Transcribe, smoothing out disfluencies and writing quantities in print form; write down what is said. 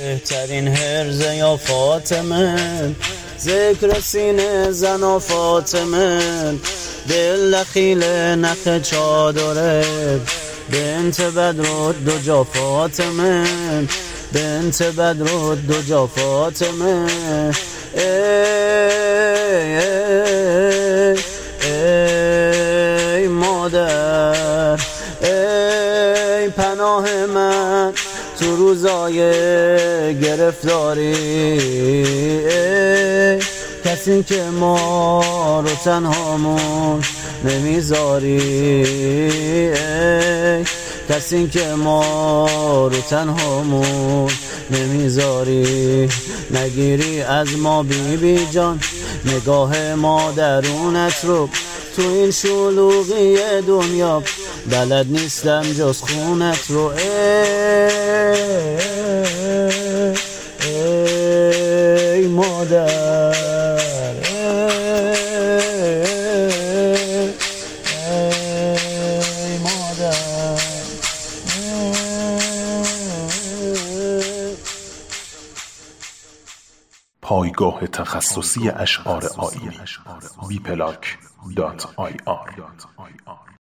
بهترین هرزه یا فاطمه، ذکر سینه زن فاطمه، دل دخیل نخ چادره، بنت بدرود دو جا فاطمه، بنت بدرود دو جا فاطمه. ای ای ای مادر، ای پناه من تو روزای گرفتاری، ای کسی که ما رو تنهامون نمیذاری، ای کسی که ما رو تنهامون نمیذاری. نگیری از ما بی بی جان نگاه مادرونت رو، تو این شلوغی دنیا بلد نیستم جز خونت رو. ای مادر، ای مادر. پایگاه تخصصی اشعار آیینی wplac.ir